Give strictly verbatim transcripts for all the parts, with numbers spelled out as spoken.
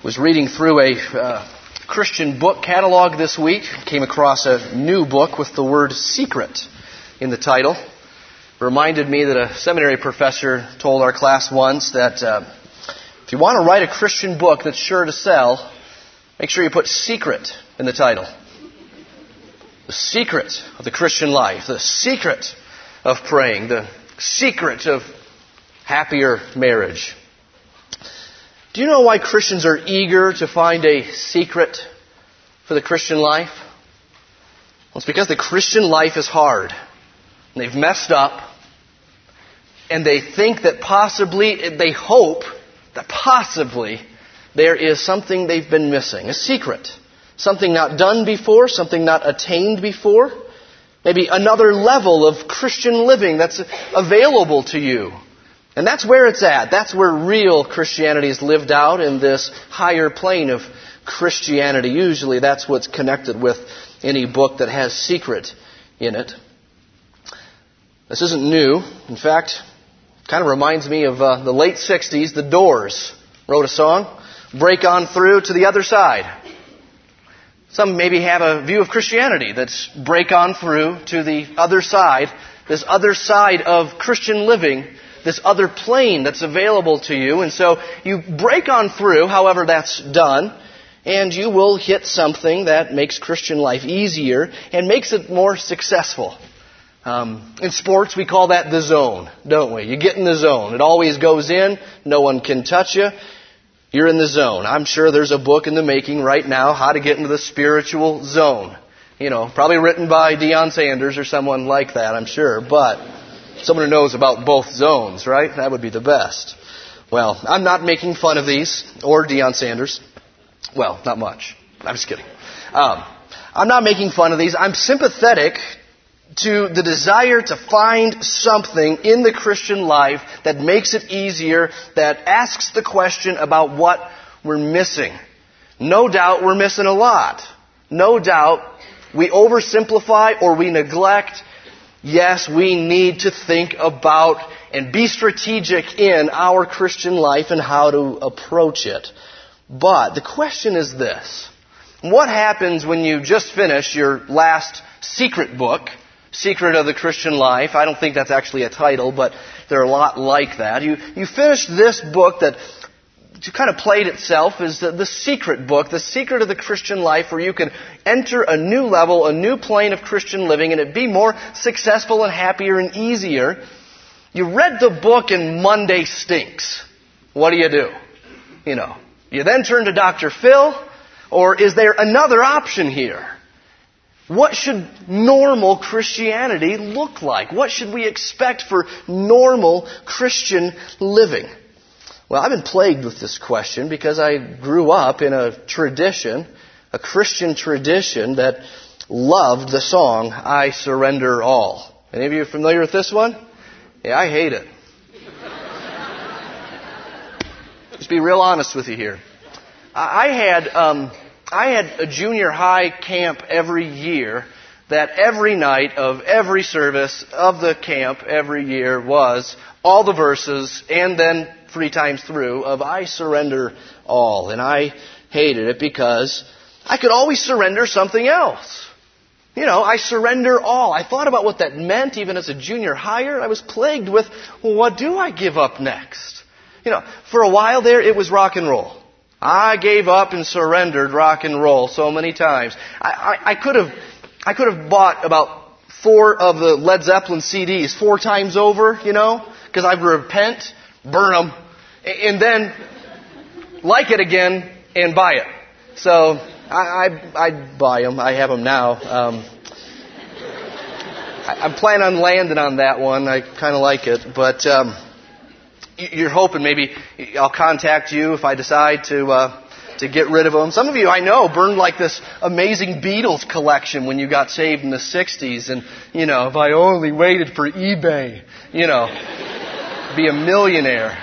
Was reading through a uh, Christian book catalog this week. Came across a new book with the word secret in the title. It reminded me that a seminary professor told our class once that uh, if you want to write a Christian book that's sure to sell, make sure you put secret in the title. The secret of the Christian life, the secret of praying, the secret of happier marriage. Do you know why Christians are eager to find a secret for the Christian life? Well, it's because the Christian life is hard. And they've messed up. And they think that possibly, they hope that possibly there is something they've been missing. A secret. Something not done before, something not attained before. Maybe another level of Christian living that's available to you. And that's where it's at. That's where real Christianity is lived out, in this higher plane of Christianity. Usually that's what's connected with any book that has secret in it. This isn't new. In fact, it kind of reminds me of uh, the late sixties. The Doors wrote a song, Break On Through to the Other Side. Some maybe have a view of Christianity that's break on through to the other side, this other side of Christian living, this other plane that's available to you. And so you break on through, however that's done, and you will hit something that makes Christian life easier and makes it more successful. Um, in sports, we call that the zone, don't we? You get in the zone. It always goes in. No one can touch you. You're in the zone. I'm sure there's a book in the making right now, How to Get into the Spiritual Zone. You know, probably written by Deion Sanders or someone like that, I'm sure. But someone who knows about both zones, right? That would be the best. Well, I'm not making fun of these or Deion Sanders. Well, not much. I'm just kidding. Um, I'm not making fun of these. I'm sympathetic to the desire to find something in the Christian life that makes it easier, that asks the question about what we're missing. No doubt we're missing a lot. No doubt we oversimplify or we neglect. Yes, we need to think about and be strategic in our Christian life and how to approach it. But the question is this. What happens when you just finish your last secret book, Secret of the Christian Life? I don't think that's actually a title, but they're a lot like that. You you finish this book that kind of played itself as the, the secret book, the secret of the Christian life, where you can enter a new level, a new plane of Christian living, and it be more successful and happier and easier. You read the book and Monday stinks. What do you do? You know, you then turn to Doctor Phil, or is there another option here? What should normal Christianity look like? What should we expect for normal Christian living? Well, I've been plagued with this question because I grew up in a tradition, a Christian tradition that loved the song, I Surrender All. Any of you familiar with this one? Yeah, I hate it. Just be real honest with you here. I had... Um, I had a junior high camp every year that every night of every service of the camp every year was all the verses and then three times through of I Surrender All. And I hated it because I could always surrender something else. You know, I surrender all. I thought about what that meant even as a junior higher. I was plagued with, well, what do I give up next? You know, for a while there it was rock and roll. I gave up and surrendered rock and roll so many times. I, I, I could have, I could have bought about four of the Led Zeppelin C Ds four times over, you know, because I repent, burn them, and then like it again and buy it. So I, I, I'd buy them. I have them now. Um, I, I'm planning on landing on that one. I kind of like it, but. Um, You're hoping maybe I'll contact you if I decide to uh, to get rid of them. Some of you I know burned like this amazing Beatles collection when you got saved in the sixties. And, you know, if I only waited for eBay, you know, be a millionaire.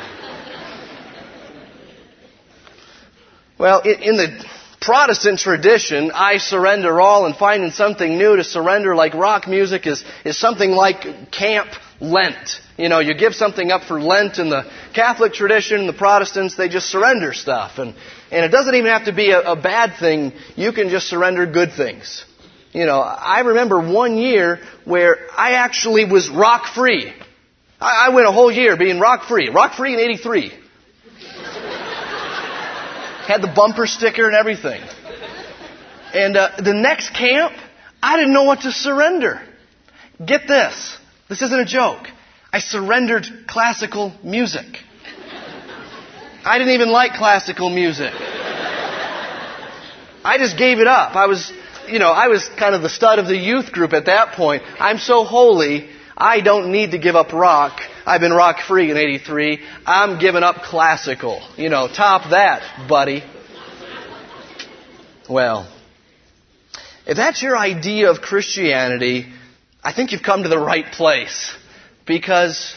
Well, in, in the Protestant tradition, I surrender all, and finding something new to surrender like rock music is, is something like camp Lent. You know, you give something up for Lent in the Catholic tradition, the Protestants, they just surrender stuff. And, and it doesn't even have to be a, a bad thing. You can just surrender good things. You know, I remember one year where I actually was rock-free. I, I went a whole year being rock-free. Rock-free in eighty-three. Had the bumper sticker and everything. And uh, the next camp, I didn't know what to surrender. Get this. This isn't a joke. I surrendered classical music. I didn't even like classical music. I just gave it up. I was, you know, I was kind of the stud of the youth group at that point. I'm so holy, I don't need to give up rock. I've been rock-free in eighty-three. I'm giving up classical. You know, top that, buddy. Well, if that's your idea of Christianity, I think you've come to the right place. Because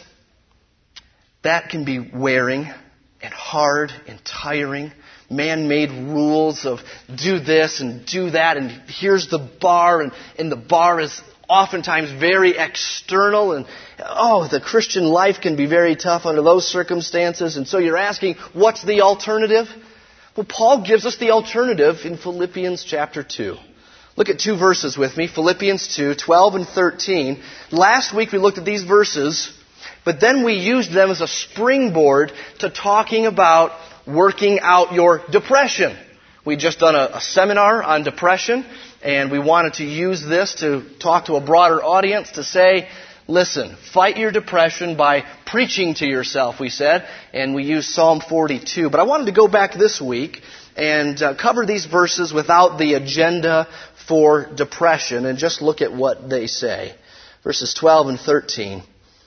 that can be wearing and hard and tiring. Man-made rules of do this and do that, and here's the bar, and, and the bar is oftentimes very external, and oh, the Christian life can be very tough under those circumstances. And so you're asking, what's the alternative? Well, Paul gives us the alternative in Philippians chapter two. Look at two verses with me, Philippians two, twelve and thirteen. Last week we looked at these verses, but then we used them as a springboard to talking about working out your depression. We'd just done a, a seminar on depression, and we wanted to use this to talk to a broader audience to say, listen, fight your depression by preaching to yourself, we said, and we used Psalm forty-two. But I wanted to go back this week and uh, cover these verses without the agenda for depression and just look at what they say. Verses twelve and thirteen.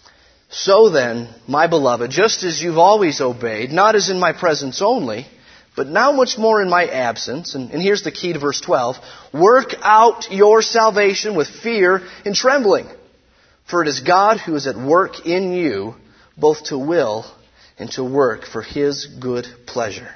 So then, my beloved, just as you've always obeyed, not as in my presence only, but now much more in my absence, and, and here's the key to verse twelve, work out your salvation with fear and trembling. For it is God who is at work in you, both to will and to work for His good pleasure.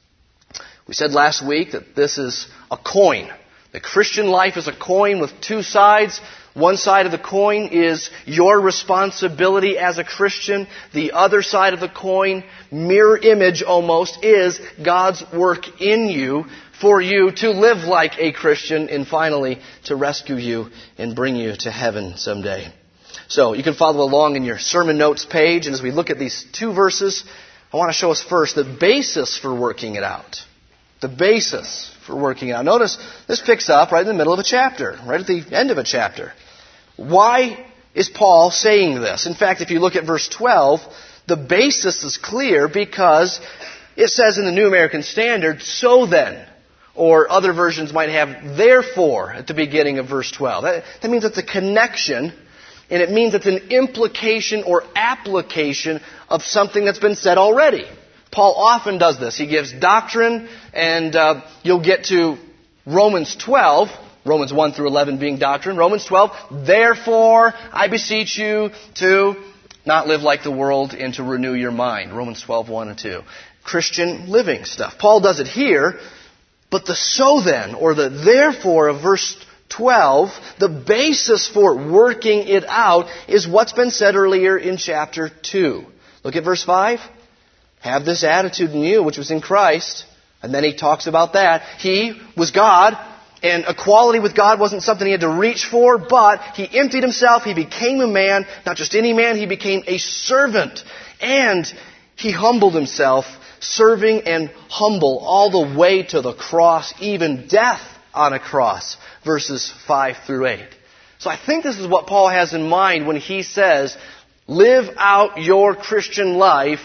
We said last week that this is a coin. The Christian life is a coin with two sides. One side of the coin is your responsibility as a Christian. The other side of the coin, mirror image almost, is God's work in you for you to live like a Christian and finally to rescue you and bring you to heaven someday. So you can follow along in your sermon notes page, and as we look at these two verses, I want to show us first the basis for working it out. The basis for working it out. Notice this picks up right in the middle of a chapter, right at the end of a chapter. Why is Paul saying this? In fact, if you look at verse twelve, the basis is clear because it says in the New American Standard, so then, or other versions might have therefore at the beginning of verse twelve. That, that means it's a connection, and it means it's an implication or application of something that's been said already. Paul often does this. He gives doctrine, and uh, you'll get to Romans twelve, Romans one through eleven being doctrine. Romans twelve, therefore I beseech you to not live like the world and to renew your mind. Romans twelve, one and two. Christian living stuff. Paul does it here, but the so then, or the therefore of verse twelve, the basis for working it out is what's been said earlier in chapter two. Look at verse five. Have this attitude in you, which was in Christ. And then he talks about that. He was God, and equality with God wasn't something he had to reach for, but he emptied himself. He became a man, not just any man, he became a servant. And he humbled himself, serving and humble all the way to the cross, even death on a cross. Verses five through eight. So I think this is what Paul has in mind when he says, live out your Christian life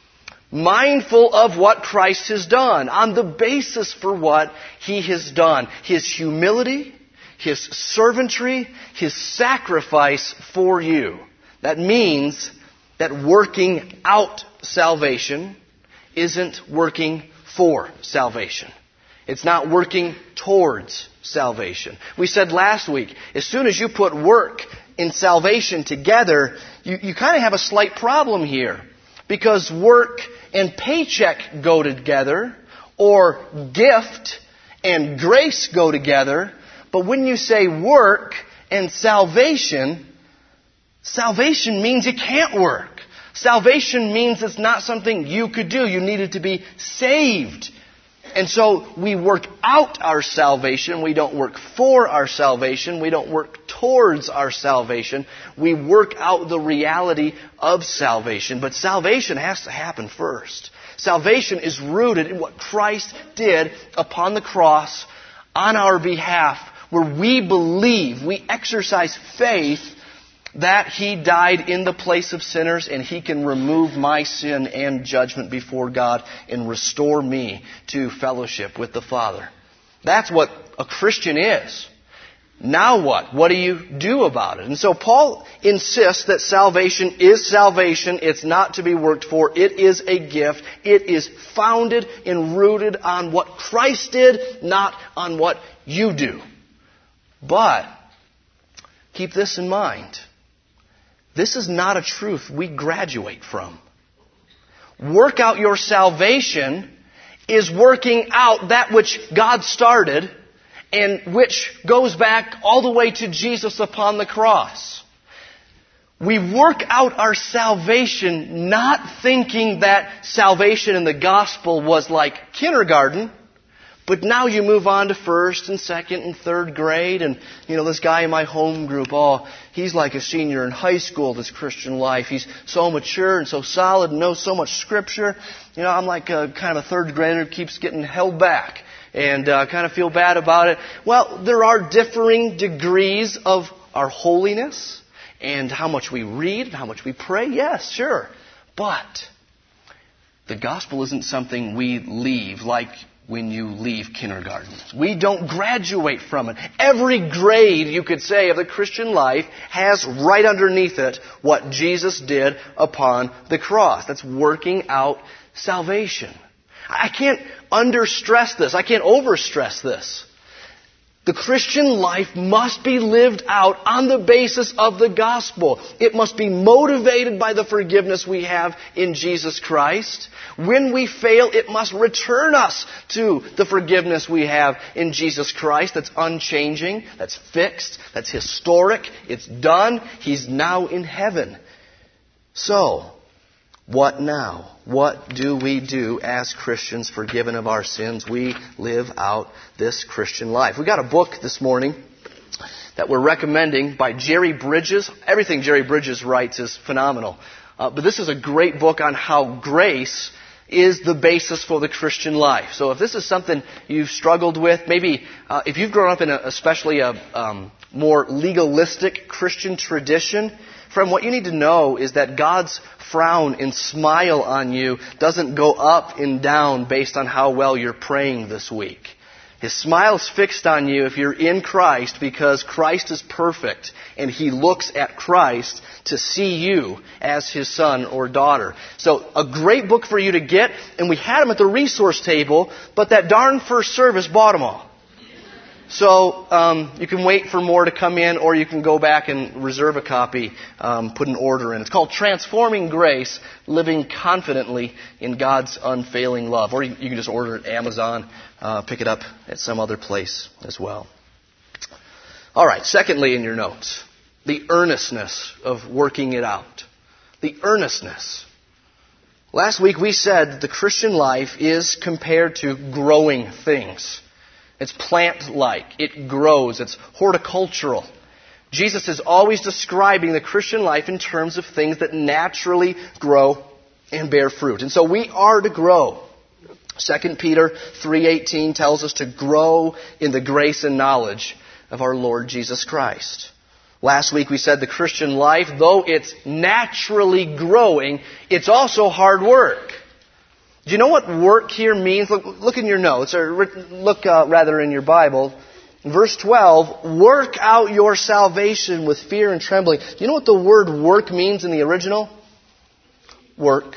mindful of what Christ has done, on the basis for what He has done. His humility, His servantry, His sacrifice for you. That means that working out salvation isn't working for salvation. It's not working towards salvation. We said last week, as soon as you put work and salvation together, you, you kind of have a slight problem here. Because work and paycheck go together, or gift and grace go together. But when you say work and salvation, salvation means it can't work. Salvation means it's not something you could do. You needed to be saved. And so we work out our salvation. We don't work for our salvation. We don't work towards our salvation. We work out the reality of salvation. But salvation has to happen first. Salvation is rooted in what Christ did upon the cross on our behalf, where we believe, we exercise faith that He died in the place of sinners and He can remove my sin and judgment before God and restore me to fellowship with the Father. That's what a Christian is. Now what? What do you do about it? And so Paul insists that salvation is salvation. It's not to be worked for. It is a gift. It is founded and rooted on what Christ did, not on what you do. But keep this in mind. This is not a truth we graduate from. Work out your salvation is working out that which God started and which goes back all the way to Jesus upon the cross. We work out our salvation not thinking that salvation in the gospel was like kindergarten, but now you move on to first and second and third grade. And, you know, this guy in my home group, oh, he's like a senior in high school, this Christian life. He's so mature and so solid and knows so much Scripture. You know, I'm like a, kind of a third grader who keeps getting held back and uh, kind of feel bad about it. Well, there are differing degrees of our holiness and how much we read and how much we pray. Yes, sure. But the gospel isn't something we leave like when you leave kindergarten. We don't graduate from it. Every grade, you could say, of the Christian life has right underneath it what Jesus did upon the cross. That's working out salvation. I can't understress this. I can't overstress this. The Christian life must be lived out on the basis of the gospel. It must be motivated by the forgiveness we have in Jesus Christ. When we fail, it must return us to the forgiveness we have in Jesus Christ. That's unchanging, that's fixed, that's historic, it's done. He's now in heaven. So, what now? What do we do as Christians forgiven of our sins? We live out this Christian life. We got a book this morning that we're recommending by Jerry Bridges. Everything Jerry Bridges writes is phenomenal. Uh, but this is a great book on how grace is the basis for the Christian life. So if this is something you've struggled with, maybe uh, if you've grown up in a, especially a um, more legalistic Christian tradition, friend, what you need to know is that God's frown and smile on you doesn't go up and down based on how well you're praying this week. His smile is fixed on you if you're in Christ because Christ is perfect and He looks at Christ to see you as His son or daughter. So a great book for you to get, and we had them at the resource table, but that darn first service bought them all. So um, you can wait for more to come in, or you can go back and reserve a copy, um, put an order in. It's called Transforming Grace, Living Confidently in God's Unfailing Love. Or you, you can just order it at Amazon, uh, pick it up at some other place as well. All right, secondly in your notes, the earnestness of working it out. The earnestness. Last week we said the Christian life is compared to growing things. It's plant-like. It grows. It's horticultural. Jesus is always describing the Christian life in terms of things that naturally grow and bear fruit. And so we are to grow. Second Peter three eighteen tells us to grow in the grace and knowledge of our Lord Jesus Christ. Last week we said the Christian life, though it's naturally growing, it's also hard work. Do you know what work here means? Look, look in your notes, or look uh, rather in your Bible. Verse twelve, work out your salvation with fear and trembling. Do you know what the word work means in the original? Work.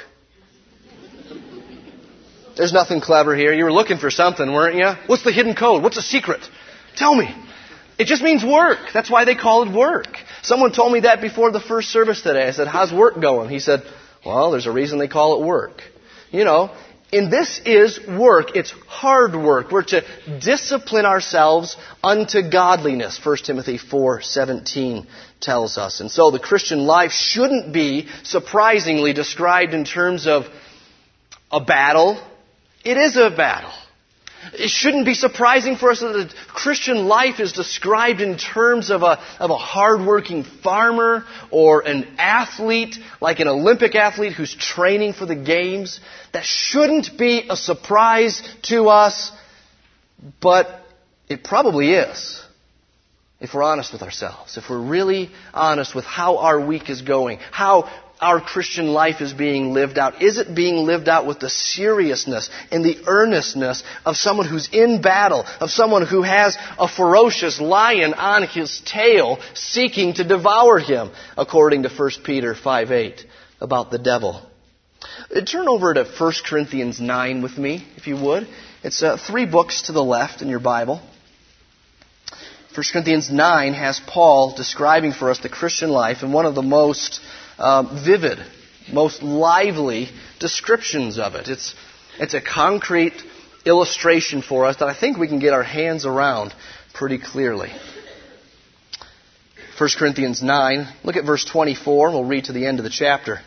There's nothing clever here. You were looking for something, weren't you? What's the hidden code? What's the secret? Tell me. It just means work. That's why they call it work. Someone told me that before the first service today. I said, how's work going? He said, well, there's a reason they call it work. You know, And this is work. It's hard work. We're to discipline ourselves unto godliness, First Timothy four seventeen tells us. And so the Christian life shouldn't be surprisingly described in terms of a battle. It is a battle. It shouldn't be surprising for us that the Christian life is described in terms of a, of a hard-working farmer or an athlete, like an Olympic athlete who's training for the games. That shouldn't be a surprise to us, but it probably is, if we're honest with ourselves, if we're really honest with how our week is going, how our Christian life is being lived out. Is it being lived out with the seriousness and the earnestness of someone who's in battle, of someone who has a ferocious lion on his tail seeking to devour him, according to First Peter five eight about the devil? Turn over to First Corinthians nine with me, if you would. It's uh, three books to the left in your Bible. First Corinthians nine has Paul describing for us the Christian life in one of the most Um, vivid, most lively descriptions of it. It's, it's a concrete illustration for us that I think we can get our hands around pretty clearly. First Corinthians nine, look at verse twenty-four, we'll read to the end of the chapter.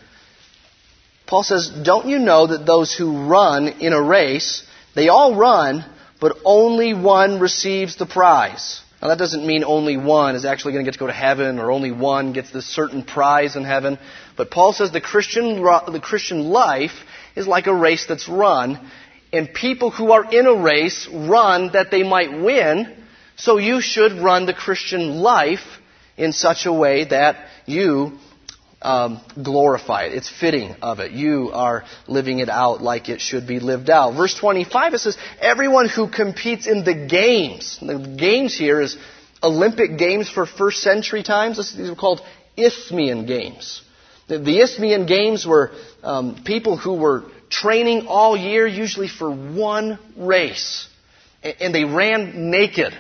Paul says, "Don't you know that those who run in a race, they all run, but only one receives the prize?" Now that doesn't mean only one is actually going to get to go to heaven or only one gets this certain prize in heaven. But Paul says the Christian, the Christian life is like a race that's run. And people who are in a race run that they might win. So you should run the Christian life in such a way that you um, glorify it. It's fitting of it. You are living it out like it should be lived out. Verse twenty-five, it says, everyone who competes in the games. The games here is Olympic games for first century times. These were called Isthmian games. The, the Isthmian games were um, people who were training all year, usually for one race. And, and they ran naked.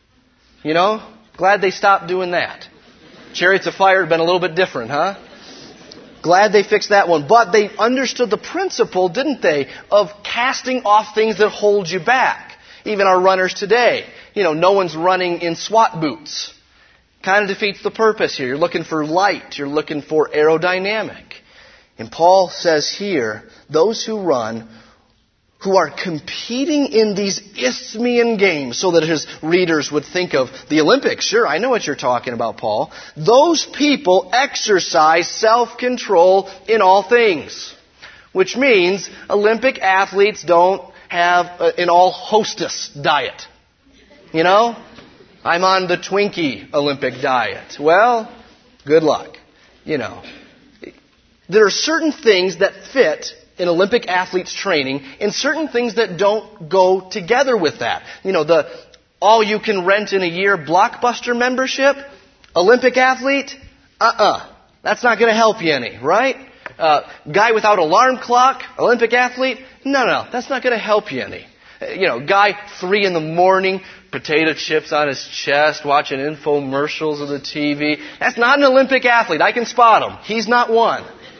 You know? Glad they stopped doing that. Chariots of Fire had been a little bit different, huh? Glad they fixed that one. But they understood the principle, didn't they, of casting off things that hold you back. Even our runners today. You know, no one's running in SWAT boots. Kind of defeats the purpose here. You're looking for light. You're looking for aerodynamic. And Paul says here, those who run, who are competing in these Isthmian games, so that his readers would think of the Olympics. Sure, I know what you're talking about, Paul. Those people exercise self-control in all things. Which means Olympic athletes don't have an all-hostess diet. You know? I'm on the Twinkie Olympic diet. Well, good luck. You know. There are certain things that fit in Olympic athletes' training, and certain things that don't go together with that. You know, the all-you-can-rent-in-a-year Blockbuster membership, Olympic athlete, uh-uh. That's not going to help you any, right? Uh, guy without alarm clock, Olympic athlete, no, no, that's not going to help you any. You know, guy three in the morning, potato chips on his chest, watching infomercials of the T V. That's not an Olympic athlete. I can spot him. He's not one.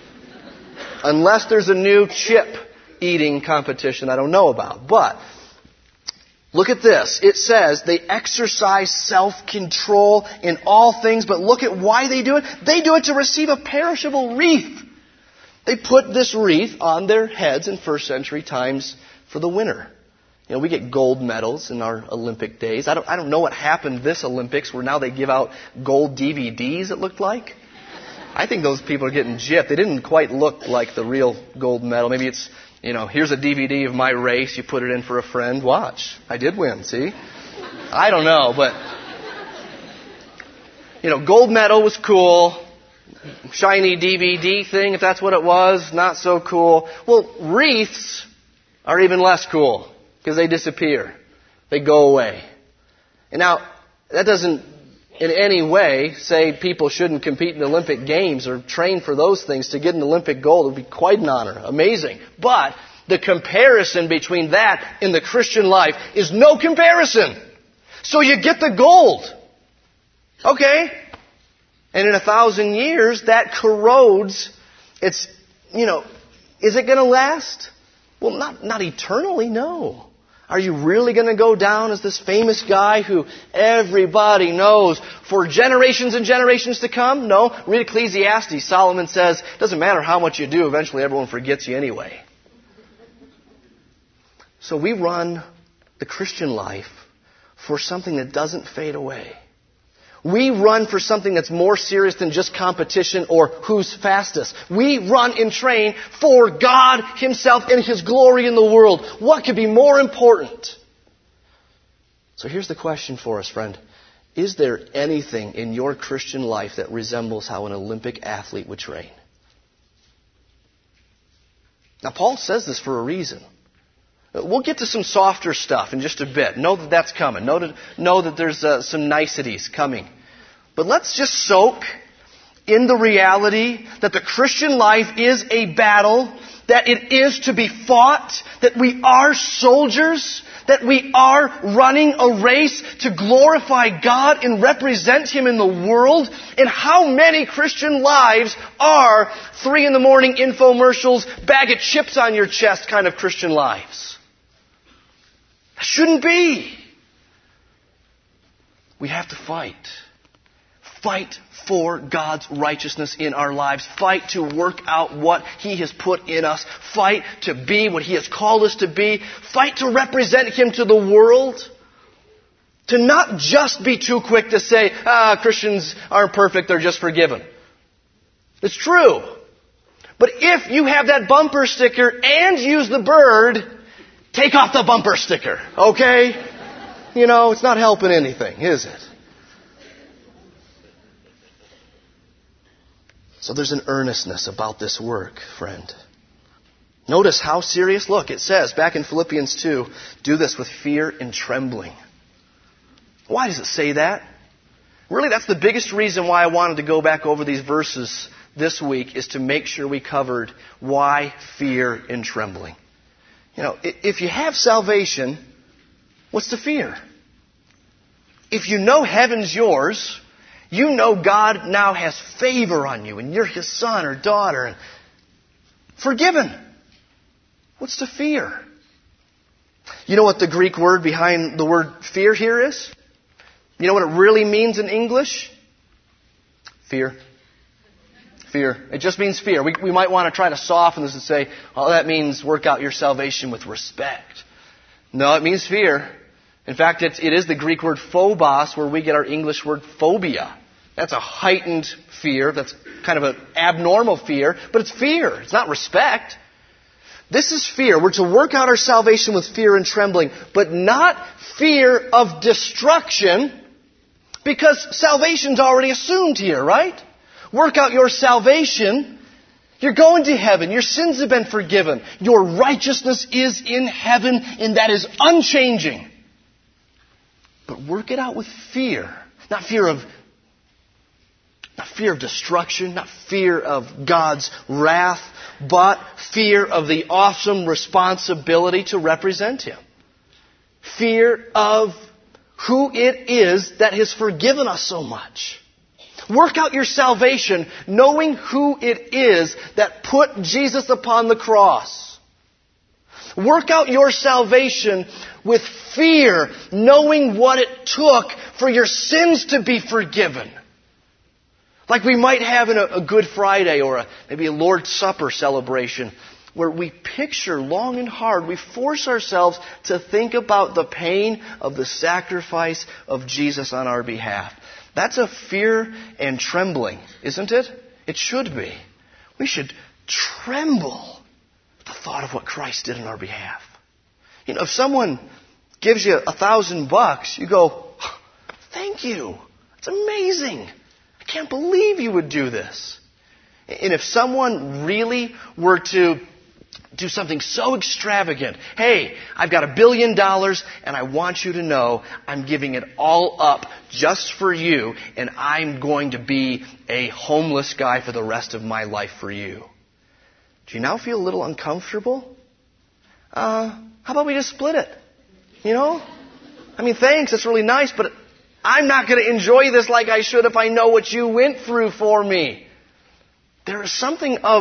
Unless there's a new chip eating competition I don't know about. But look at this. It says they exercise self-control in all things, but look at why they do it. They do it to receive a perishable wreath. They put this wreath on their heads in first century times for the winner. You know, we get gold medals in our Olympic days. I don't, I don't know what happened this Olympics where now they give out gold D V Ds, it looked like. I think those people are getting gypped. They didn't quite look like the real gold medal. Maybe it's, you know, here's a D V D of my race. You put it in for a friend. Watch. I did win, see? I don't know, but, you know, gold medal was cool. Shiny D V D thing, if that's what it was, not so cool. Well, wreaths are even less cool because they disappear. They go away. And now, that doesn't in any way say people shouldn't compete in the Olympic Games or train for those things to get an Olympic gold. It would be quite an honor. Amazing. But the comparison between that and the Christian life is no comparison. So you get the gold. Okay? And in a thousand years, that corrodes. It's, you know, is it going to last? Well, not, not eternally, no. Are you really going to go down as this famous guy who everybody knows for generations and generations to come? No. Read Ecclesiastes. Solomon says, it doesn't matter how much you do, eventually everyone forgets you anyway. So we run the Christian life for something that doesn't fade away. We run for something that's more serious than just competition or who's fastest. We run and train for God Himself and His glory in the world. What could be more important? So here's the question for us, friend. Is there anything in your Christian life that resembles how an Olympic athlete would train? Now, Paul says this for a reason. We'll get to some softer stuff in just a bit. Know that that's coming. Know that, know that there's uh, some niceties coming. But let's just soak in the reality that the Christian life is a battle, that it is to be fought, that we are soldiers, that we are running a race to glorify God and represent Him in the world. And how many Christian lives are three in the morning infomercials, bag of chips on your chest kind of Christian lives? That shouldn't be. We have to fight. Fight for God's righteousness in our lives. Fight to work out what He has put in us. Fight to be what He has called us to be. Fight to represent Him to the world. To not just be too quick to say, ah, Christians aren't perfect, they're just forgiven. It's true. But if you have that bumper sticker and use the bird, take off the bumper sticker, okay? You know, it's not helping anything, is it? So there's an earnestness about this work, friend. Notice how serious. Look, it says back in Philippians two, do this with fear and trembling. Why does it say that? Really, that's the biggest reason why I wanted to go back over these verses this week, is to make sure we covered why fear and trembling. You know, if you have salvation, what's the fear? If you know heaven's yours, you know God now has favor on you and you're His son or daughter and forgiven. What's the fear? You know what the Greek word behind the word fear here is? You know what it really means in English? Fear. Fear. It just means fear. We, we might want to try to soften this and say, oh, that means work out your salvation with respect. No, it means fear. In fact, it's, it is the Greek word phobos, where we get our English word phobia. That's a heightened fear. That's kind of an abnormal fear. But it's fear. It's not respect. This is fear. We're to work out our salvation with fear and trembling, but not fear of destruction, because salvation's already assumed here, right? Work out your salvation. You're going to heaven. Your sins have been forgiven. Your righteousness is in heaven, and that is unchanging. But work it out with fear. Not fear of, not fear of destruction, not fear of God's wrath, but fear of the awesome responsibility to represent Him. Fear of who it is that has forgiven us so much. Work out your salvation knowing who it is that put Jesus upon the cross. Work out your salvation with fear, knowing what it took for your sins to be forgiven. Like we might have in a, a Good Friday or a, maybe a Lord's Supper celebration, where we picture long and hard, we force ourselves to think about the pain of the sacrifice of Jesus on our behalf. That's a fear and trembling, isn't it? It should be. We should tremble at the thought of what Christ did on our behalf. You know, if someone gives you a thousand bucks, you go, thank you. It's amazing. I can't believe you would do this. And if someone really were to do something so extravagant, hey, I've got a billion dollars and I want you to know I'm giving it all up just for you, and I'm going to be a homeless guy for the rest of my life for you. Do you now feel a little uncomfortable? Uh, how about we just split it? You know? I mean, thanks, that's really nice, but I'm not going to enjoy this like I should if I know what you went through for me. There is something of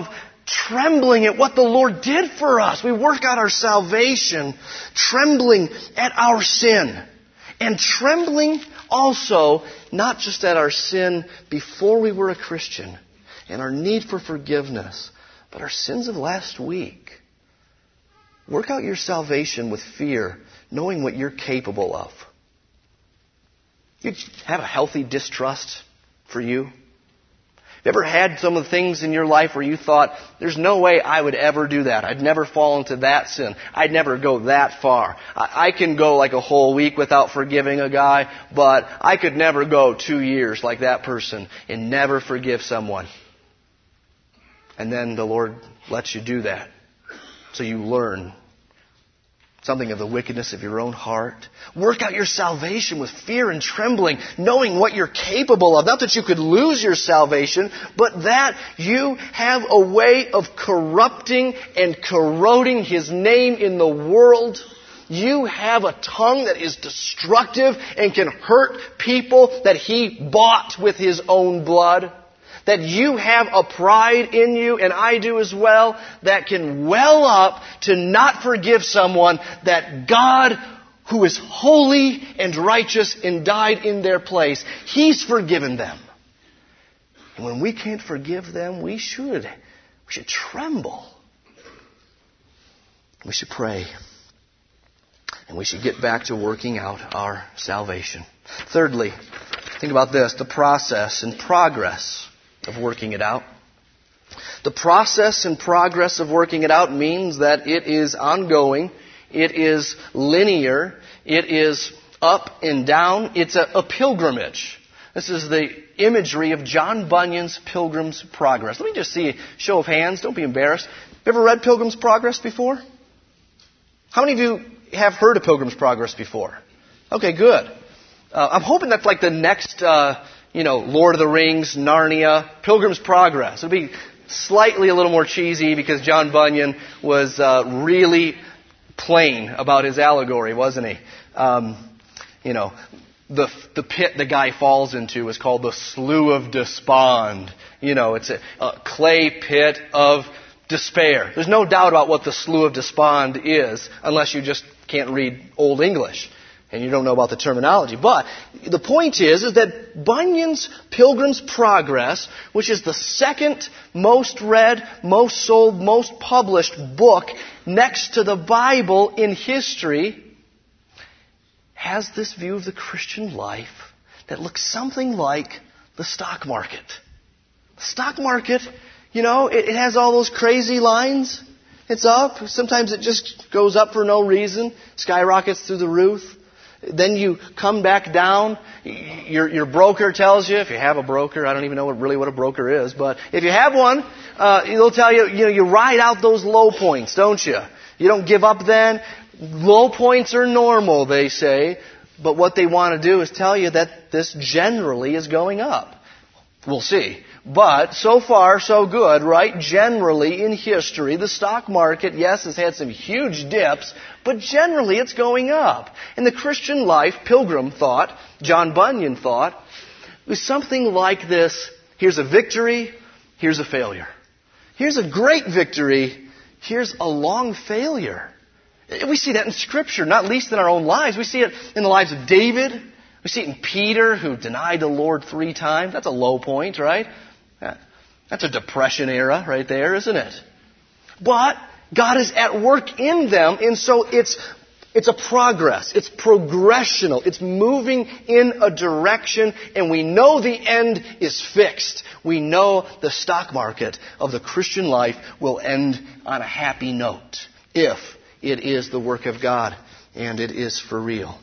trembling at what the Lord did for us. We work out our salvation trembling at our sin. And trembling also not just at our sin before we were a Christian and our need for forgiveness, but our sins of last week. Work out your salvation with fear, knowing what you're capable of. You have a healthy distrust for you. Have you ever had some of the things in your life where you thought, there's no way I would ever do that. I'd never fall into that sin. I'd never go that far. I, I can go like a whole week without forgiving a guy, but I could never go two years like that person and never forgive someone. And then the Lord lets you do that. So you learn something of the wickedness of your own heart. Work out your salvation with fear and trembling, knowing what you're capable of. Not that you could lose your salvation, but that you have a way of corrupting and corroding His name in the world. You have a tongue that is destructive and can hurt people that He bought with His own blood. That you have a pride in you, and I do as well, that can well up to not forgive someone that God, who is holy and righteous and died in their place, He's forgiven them. And when we can't forgive them, we should, we should tremble. We should pray. And we should get back to working out our salvation. Thirdly, think about this, the process and progress of working it out. The process and progress of working it out means that it is ongoing, it is linear, it is up and down, it's a, a pilgrimage. This is the imagery of John Bunyan's Pilgrim's Progress. Let me just see a show of hands, don't be embarrassed. Have you ever read Pilgrim's Progress before? How many of you have heard of Pilgrim's Progress before? Okay, good. Uh, I'm hoping that's like the next... Uh, You know, Lord of the Rings, Narnia, Pilgrim's Progress. It'll be slightly a little more cheesy because John Bunyan was uh, really plain about his allegory, wasn't he? Um, you know, the the pit the guy falls into is called the Slough of Despond. You know, it's a, a clay pit of despair. There's no doubt about what the Slough of Despond is unless you just can't read Old English. And you don't know about the terminology. But the point is, is that Bunyan's Pilgrim's Progress, which is the second most read, most sold, most published book next to the Bible in history, has this view of the Christian life that looks something like the stock market. The stock market, you know, it, it has all those crazy lines. It's up. Sometimes it just goes up for no reason, skyrockets through the roof. Then you come back down. Your your broker tells you, if you have a broker, I don't even know what, really what a broker is, but if you have one, uh, they'll tell you, you know, you ride out those low points, don't you? You don't give up then. Low points are normal, they say, but what they want to do is tell you that this generally is going up. We'll see. But so far, so good, right? Generally in history, the stock market, yes, has had some huge dips, but generally it's going up. In the Christian life, Pilgrim thought, John Bunyan thought, it was something like this. Here's a victory, here's a failure. Here's a great victory, here's a long failure. We see that in Scripture, not least in our own lives. We see it in the lives of David. We see it in Peter, who denied the Lord three times. That's a low point, right? That's a depression era right there, isn't it? But God is at work in them, and so it's it's a progress. It's progressional. It's moving in a direction, and we know the end is fixed. We know the stock market of the Christian life will end on a happy note if it is the work of God and it is for real.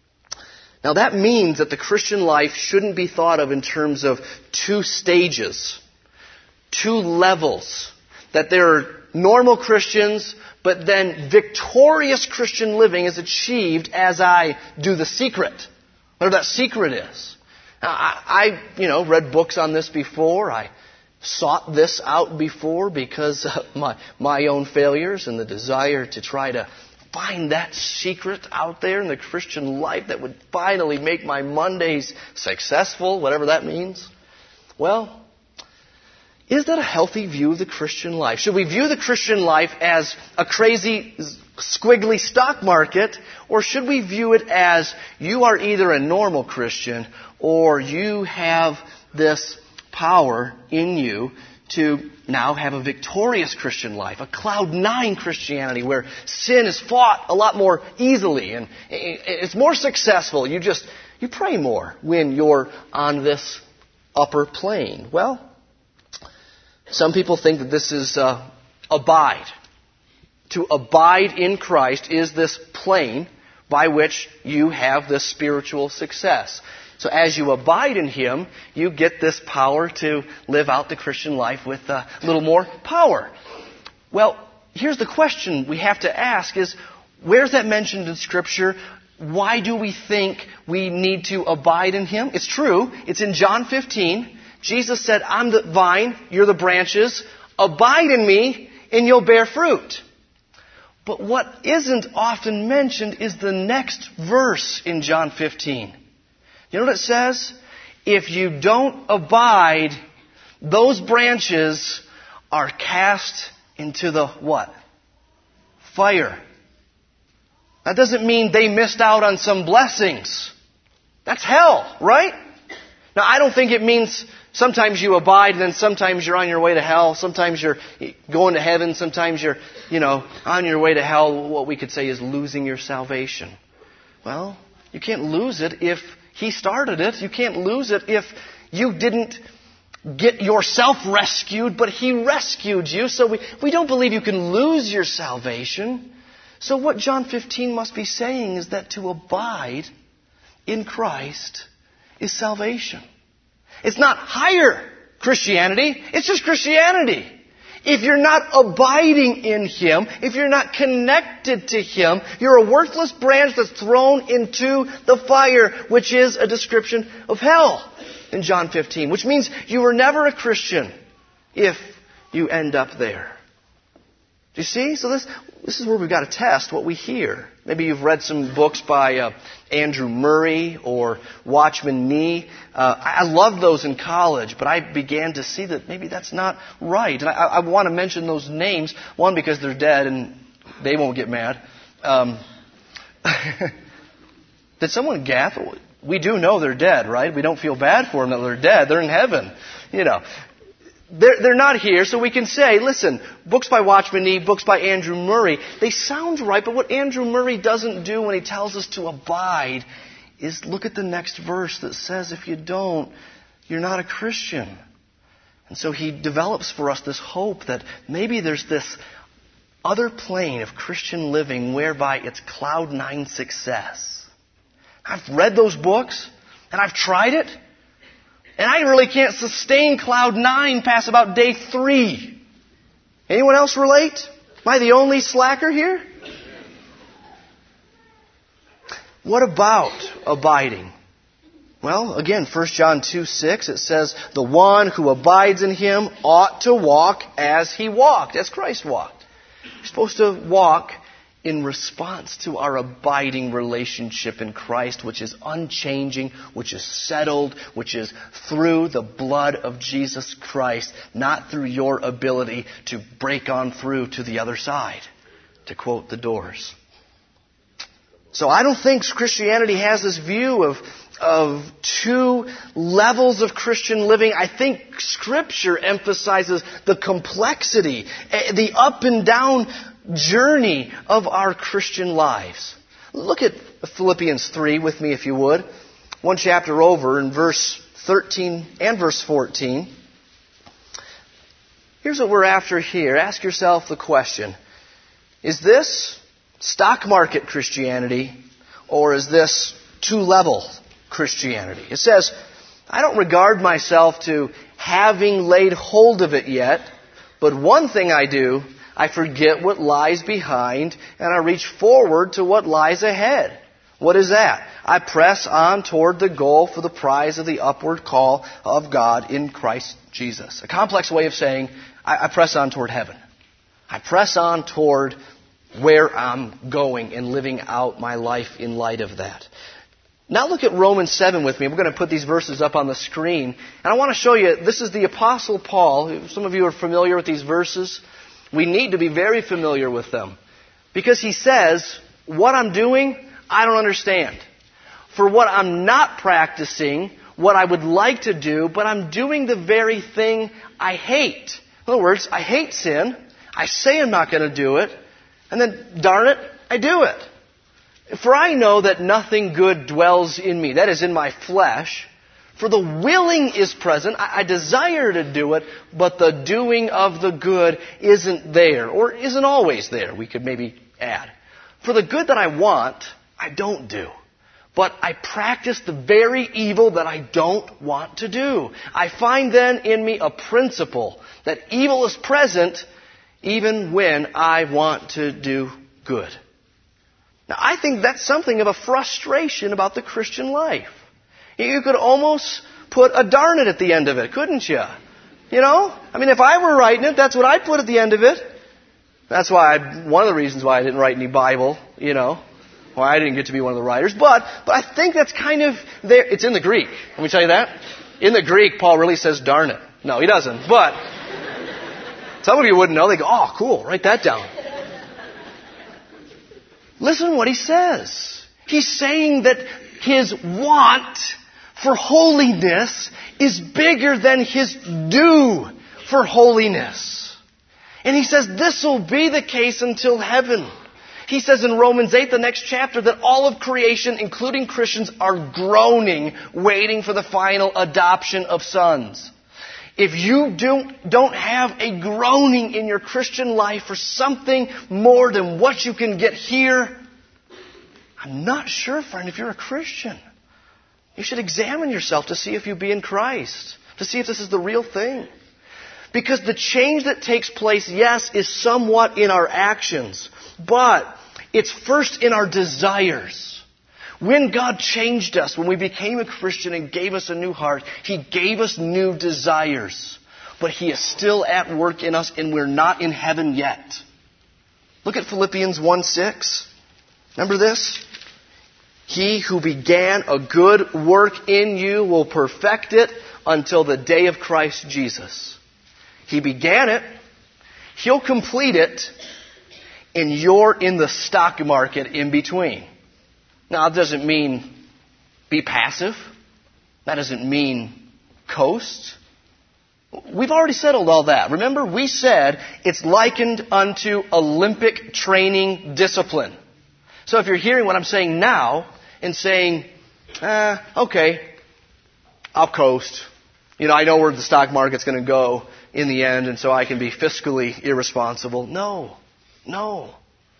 Now that means that the Christian life shouldn't be thought of in terms of two stages, two levels. That there are normal Christians, but then victorious Christian living is achieved as I do the secret, whatever that secret is. Now, I, I, you know, read books on this before. I sought this out before because of my, my own failures and the desire to try to find that secret out there in the Christian life that would finally make my Mondays successful, whatever that means. Well, Is that a healthy view of the Christian life? Should we view the Christian life as a crazy, squiggly stock market, or should we view it as you are either a normal Christian or you have this power in you to now have a victorious Christian life, a cloud nine Christianity where sin is fought a lot more easily and it's more successful. You just, you pray more when you're on this upper plane. Well, some people think that this is uh, abide. To abide in Christ is this plane by which you have this spiritual success. So as you abide in Him, you get this power to live out the Christian life with a little more power. Well, here's the question we have to ask is, where's that mentioned in Scripture? Why do we think we need to abide in Him? It's true. It's in John fifteen. Jesus said, I'm the vine, you're the branches. Abide in me, and you'll bear fruit. But what isn't often mentioned is the next verse in John fifteen. You know what it says? If you don't abide, those branches are cast into the what? Fire. That doesn't mean they missed out on some blessings. That's hell, right? Now, I don't think it means sometimes you abide and then sometimes you're on your way to hell. Sometimes you're going to heaven. Sometimes you're, you know, on your way to hell. What we could say is losing your salvation. Well, you can't lose it if He started it. You can't lose it if you didn't get yourself rescued, but He rescued you. So we, we don't believe you can lose your salvation. So what John fifteen must be saying is that to abide in Christ is salvation. It's not higher Christianity. It's just Christianity. If you're not abiding in Him, if you're not connected to Him, you're a worthless branch that's thrown into the fire, which is a description of hell in John fifteen, which means you were never a Christian if you end up there. Do you see? So this this is where we've got to test what we hear. Maybe you've read some books by uh, Andrew Murray or Watchman Nee. Uh, I loved those in college, but I began to see that maybe that's not right. And I, I want to mention those names. One, because they're dead and they won't get mad. Um, did someone gasp? We do know they're dead, right? We don't feel bad for them that they're dead. They're in heaven. You know. They're, they're not here, so we can say, listen, books by Watchman Nee, books by Andrew Murray, they sound right, but what Andrew Murray doesn't do when he tells us to abide is look at the next verse that says if you don't, you're not a Christian. And so he develops for us this hope that maybe there's this other plane of Christian living whereby it's cloud nine success. I've read those books, and I've tried it, and I really can't sustain cloud nine past about day three. Anyone else relate? Am I the only slacker here? What about abiding? Well, again, First John two six, it says, the one who abides in Him ought to walk as He walked, as Christ walked. We're supposed to walk in response to our abiding relationship in Christ, which is unchanging, which is settled, which is through the blood of Jesus Christ, not through your ability to break on through to the other side, to quote the Doors. So I don't think Christianity has this view of, of two levels of Christian living. I think Scripture emphasizes the complexity, the up and down journey of our Christian lives. Look at Philippians three with me, if you would. One chapter over in verse thirteen and verse fourteen. Here's what we're after here. Ask yourself the question, is this stock market Christianity or is this two-level Christianity? It says, I don't regard myself to having laid hold of it yet, but one thing I do, I forget what lies behind, and I reach forward to what lies ahead. What is that? I press on toward the goal for the prize of the upward call of God in Christ Jesus. A complex way of saying, I, I press on toward heaven. I press on toward where I'm going and living out my life in light of that. Now look at Romans seven with me. We're going to put these verses up on the screen. And I want to show you, this is the Apostle Paul. Some of you are familiar with these verses. We need to be very familiar with them. Because he says, what I'm doing, I don't understand. For what I'm not practicing, what I would like to do, but I'm doing the very thing I hate. In other words, I hate sin. I say I'm not going to do it. And then, darn it, I do it. For I know that nothing good dwells in me, that is, in my flesh. For the willing is present. I, I desire to do it, but the doing of the good isn't there, or isn't always there, we could maybe add. For the good that I want, I don't do. But I practice the very evil that I don't want to do. I find then in me a principle that evil is present even when I want to do good. Now, I think that's something of a frustration about the Christian life. You could almost put a darn it at the end of it, couldn't you? You know? I mean, if I were writing it, that's what I'd put at the end of it. That's why I, one of the reasons why I didn't write any Bible, you know. Why I didn't get to be one of the writers. But, but I think that's kind of there. It's in the Greek. Let me tell you that. In the Greek, Paul really says darn it. No, he doesn't. But some of you wouldn't know. They go, oh, cool, write that down. Listen to what he says. He's saying that his want for holiness is bigger than his due for holiness. And he says this will be the case until heaven. He says in Romans eight, the next chapter, that all of creation, including Christians, are groaning, waiting for the final adoption of sons. If you don't, don't have a groaning in your Christian life for something more than what you can get here, I'm not sure, friend, if you're a Christian. You should examine yourself to see if you be in Christ, to see if this is the real thing. Because the change that takes place, yes, is somewhat in our actions, but it's first in our desires. When God changed us, when we became a Christian and gave us a new heart, He gave us new desires. But He is still at work in us, and we're not in heaven yet. Look at Philippians one six. Remember this? He who began a good work in you will perfect it until the day of Christ Jesus. He began it. He'll complete it. And you're in the stock market in between. Now, that doesn't mean be passive. That doesn't mean coast. We've already settled all that. Remember, we said it's likened unto Olympic training discipline. So if you're hearing what I'm saying now and saying, eh, okay, I'll coast. You know, I know where the stock market's going to go in the end, and so I can be fiscally irresponsible. No, no.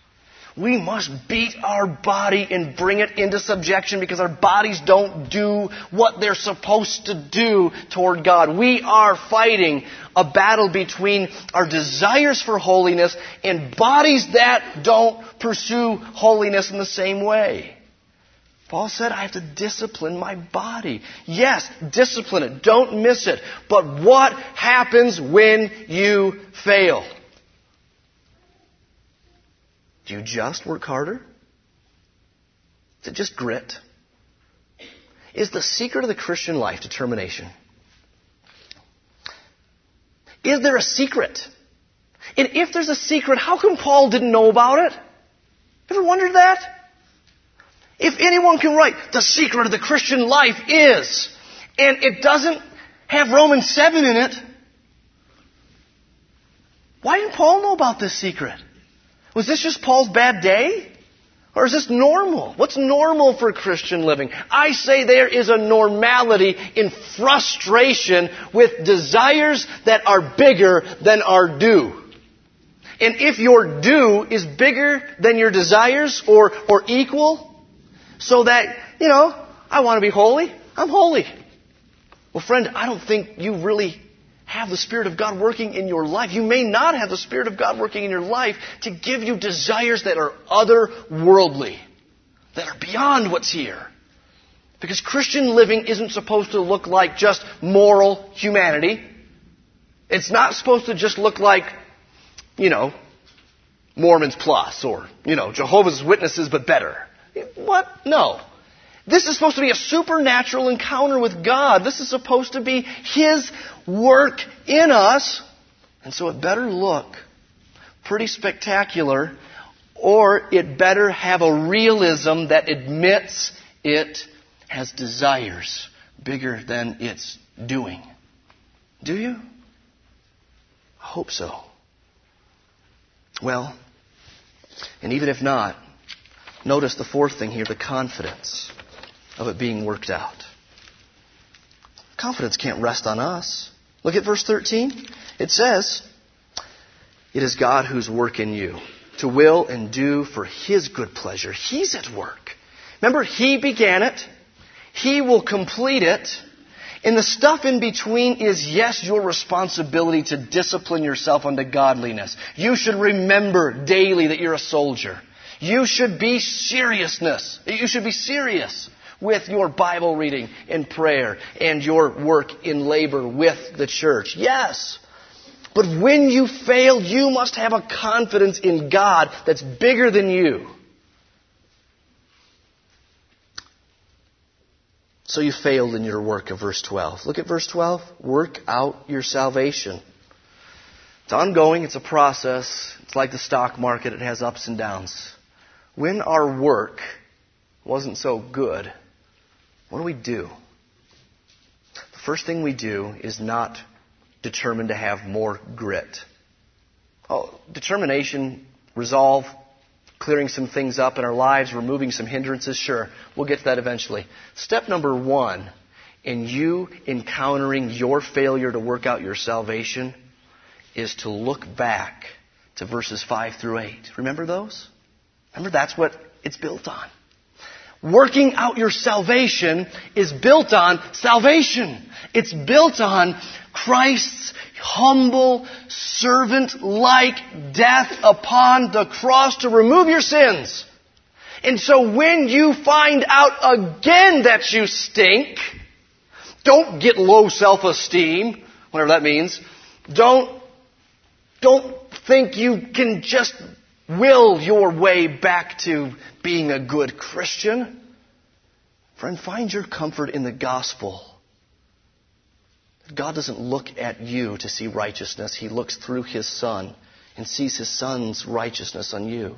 We must beat our body and bring it into subjection because our bodies don't do what they're supposed to do toward God. We are fighting a battle between our desires for holiness and bodies that don't pursue holiness in the same way. Paul said, I have to discipline my body. Yes, discipline it. Don't miss it. But what happens when you fail? Do you just work harder? Is it just grit? Is the secret of the Christian life determination? Is there a secret? And if there's a secret, how come Paul didn't know about it? Ever wondered that? If anyone can write, the secret of the Christian life is, and it doesn't have Romans seven in it, why didn't Paul know about this secret? Was this just Paul's bad day? Or is this normal? What's normal for Christian living? I say there is a normality in frustration with desires that are bigger than our due. And if your due is bigger than your desires or, or equal, so that, you know, I want to be holy, I'm holy. Well, friend, I don't think you really have the Spirit of God working in your life. You may not have the Spirit of God working in your life to give you desires that are otherworldly, that are beyond what's here. Because Christian living isn't supposed to look like just moral humanity. It's not supposed to just look like, you know, Mormons plus or, you know, Jehovah's Witnesses but better. What? No. This is supposed to be a supernatural encounter with God. This is supposed to be His work in us. And so it better look pretty spectacular, or it better have a realism that admits it has desires bigger than it's doing. Do you? I hope so. Well, and even if not, notice the fourth thing here, the confidence of it being worked out. Confidence can't rest on us. Look at verse thirteen. It says, it is God who's work in you, to will and do for His good pleasure. He's at work. Remember, He began it. He will complete it. And the stuff in between is, yes, your responsibility to discipline yourself unto godliness. You should remember daily that you're a soldier. You should be seriousness. You should be serious with your Bible reading and prayer and your work in labor with the church. Yes. But when you fail, you must have a confidence in God that's bigger than you. So you failed in your work of verse twelve. Look at verse twelve. Work out your salvation. It's ongoing. It's a process. It's like the stock market. It has ups and downs. When our work wasn't so good, what do we do? The first thing we do is not determined to have more grit. Oh, determination, resolve, clearing some things up in our lives, removing some hindrances, sure. We'll get to that eventually. Step number one in you encountering your failure to work out your salvation is to look back to verses five through eight. Remember those? Remember, that's what it's built on. Working out your salvation is built on salvation. It's built on Christ's humble, servant-like death upon the cross to remove your sins. And so when you find out again that you stink, don't get low self-esteem, whatever that means. Don't, don't think you can just will your way back to being a good Christian. Friend, find your comfort in the gospel. God doesn't look at you to see righteousness. He looks through His Son and sees His Son's righteousness on you.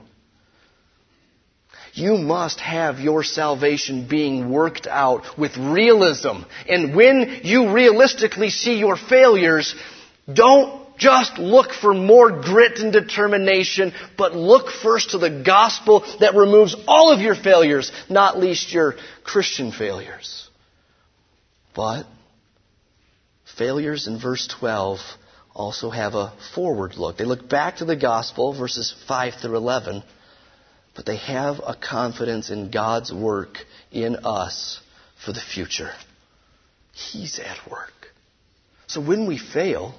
You must have your salvation being worked out with realism. And when you realistically see your failures, don't just look for more grit and determination, but look first to the gospel that removes all of your failures, not least your Christian failures. But failures in verse twelve also have a forward look. They look back to the gospel, verses five through eleven, but they have a confidence in God's work in us for the future. He's at work. So when we fail,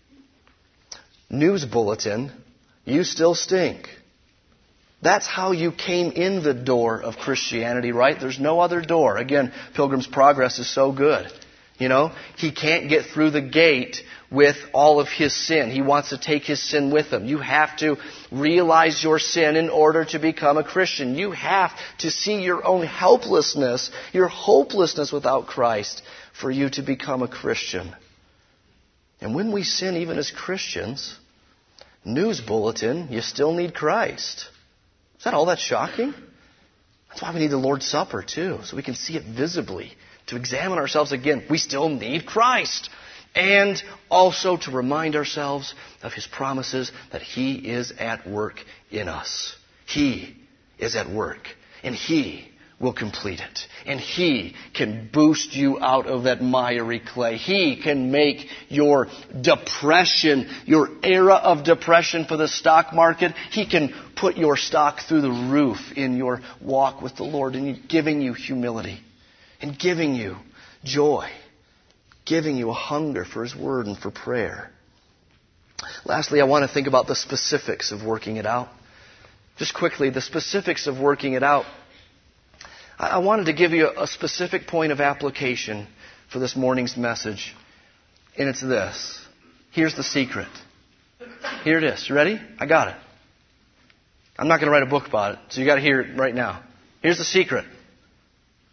news bulletin, you still stink. That's how you came in the door of Christianity, right? There's no other door. Again, Pilgrim's Progress is so good. You know, he can't get through the gate with all of his sin. He wants to take his sin with him. You have to realize your sin in order to become a Christian. You have to see your own helplessness, your hopelessness without Christ for you to become a Christian. And when we sin, even as Christians, news bulletin, you still need Christ. Is that all that shocking? That's why we need the Lord's Supper too, so we can see it visibly, to examine ourselves again. We still need Christ. And also to remind ourselves of His promises that He is at work in us. He is at work, and He will complete it. And He can boost you out of that miry clay. He can make your depression, your era of depression for the stock market, He can put your stock through the roof in your walk with the Lord, and giving you humility, and giving you joy, giving you a hunger for His Word and for prayer. Lastly, I want to think about the specifics of working it out. Just quickly, the specifics of working it out. I wanted to give you a specific point of application for this morning's message, and it's this. Here's the secret. Here it is. You ready? I got it. I'm not going to write a book about it, so you got to hear it right now. Here's the secret.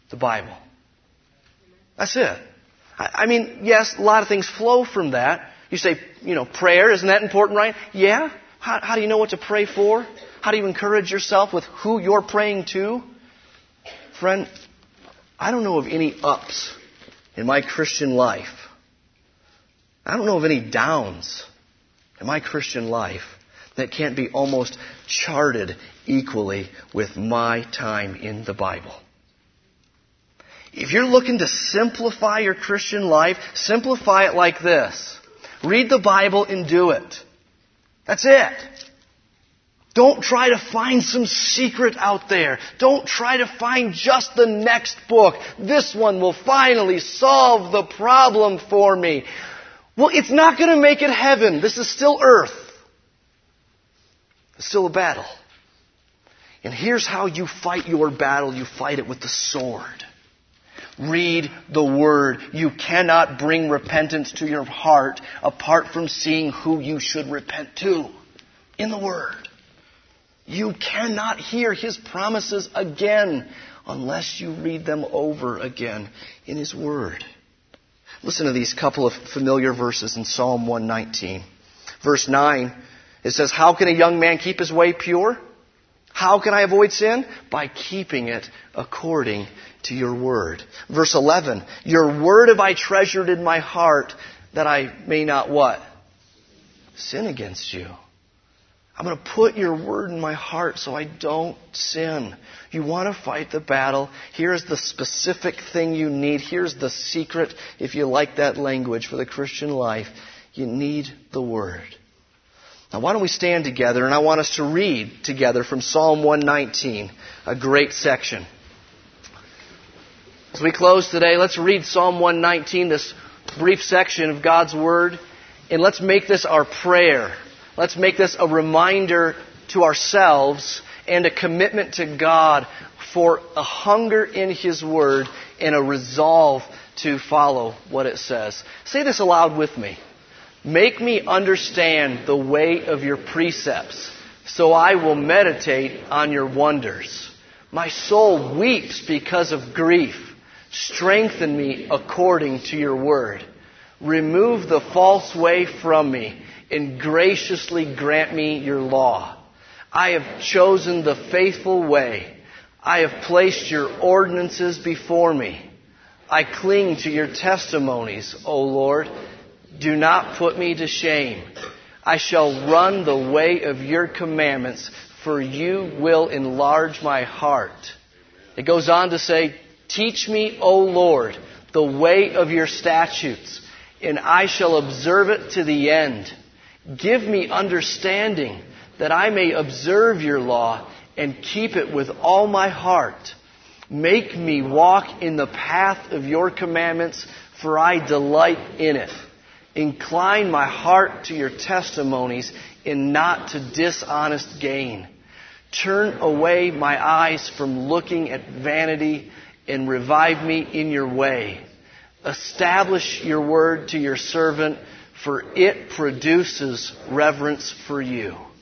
The Bible. That's it. I mean, yes, a lot of things flow from that. You say, you know, prayer, isn't that important, right? Yeah. How, how do you know what to pray for? How do you encourage yourself with who you're praying to? Friend, I don't know of any ups in my Christian life. I don't know of any downs in my Christian life that can't be almost charted equally with my time in the Bible. If you're looking to simplify your Christian life, simplify it like this. Read the Bible and do it. That's it. Don't try to find some secret out there. Don't try to find just the next book. This one will finally solve the problem for me. Well, it's not going to make it heaven. This is still earth. It's still a battle. And here's how you fight your battle. You fight it with the sword. Read the Word. You cannot bring repentance to your heart apart from seeing who you should repent to in the Word. You cannot hear His promises again unless you read them over again in His Word. Listen to these couple of familiar verses in Psalm one nineteen. Verse nine, it says, "How can a young man keep his way pure? How can I avoid sin? By keeping it according to your word." Verse eleven, "Your word have I treasured in my heart that I may not" what? Sin against you. I'm going to put your word in my heart so I don't sin. You want to fight the battle. Here's the specific thing you need. Here's the secret, if you like that language, for the Christian life. You need the Word. Now why don't we stand together, and I want us to read together from Psalm one nineteen, a great section. As we close today, let's read Psalm one nineteen, this brief section of God's Word, and let's make this our prayer. Let's make this a reminder to ourselves and a commitment to God for a hunger in His Word and a resolve to follow what it says. Say this aloud with me. "Make me understand the way of your precepts, so I will meditate on your wonders. My soul weeps because of grief. Strengthen me according to your word. Remove the false way from me, and graciously grant me your law. I have chosen the faithful way. I have placed your ordinances before me. I cling to your testimonies, O Lord. Do not put me to shame. I shall run the way of your commandments, for you will enlarge my heart." It goes on to say, "Teach me, O Lord, the way of your statutes, and I shall observe it to the end. Give me understanding, that I may observe your law and keep it with all my heart. Make me walk in the path of your commandments, for I delight in it. Incline my heart to your testimonies and not to dishonest gain. Turn away my eyes from looking at vanity and revive me in your way. Establish your word to your servant, for it produces reverence for you."